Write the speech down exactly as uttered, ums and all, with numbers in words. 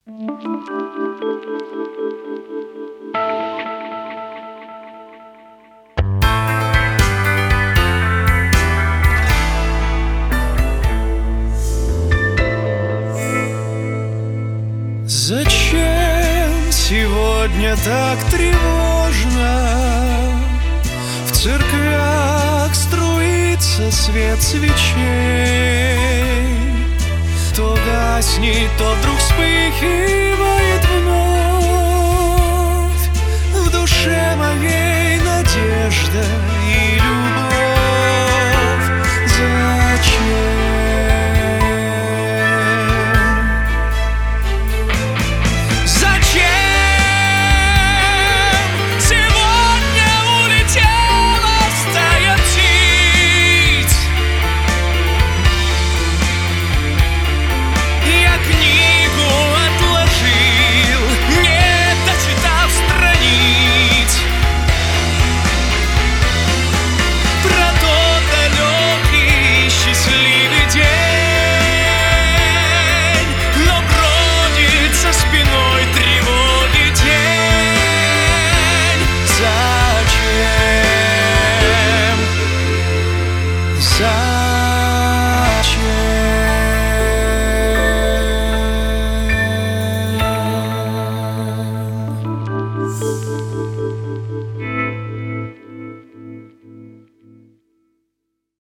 Зачем сегодня так тревожно? В церквях струится свет свечей. То гаснет, то вдруг вспыхивает вновь. В душе моей надежда